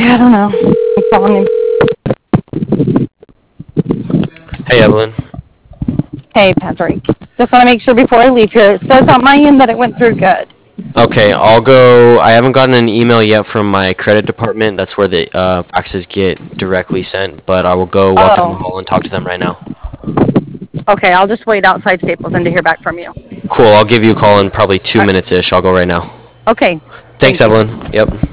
I don't know. I'm calling him. Hey, Evelyn. Hey, Patrick. Just want to make sure before I leave here. It says on my end that it went through good. Okay, I'll go. I haven't gotten an email yet from my credit department. That's where the faxes get directly sent, but I will go walk down the Oh, hall and talk to them right now. okay. I'll just wait outside Staples and to hear back from you. Cool, I'll give you a call in probably 2 All right. minutes-ish. I'll go right now. Okay. Thanks, Thank you. Evelyn. Yep.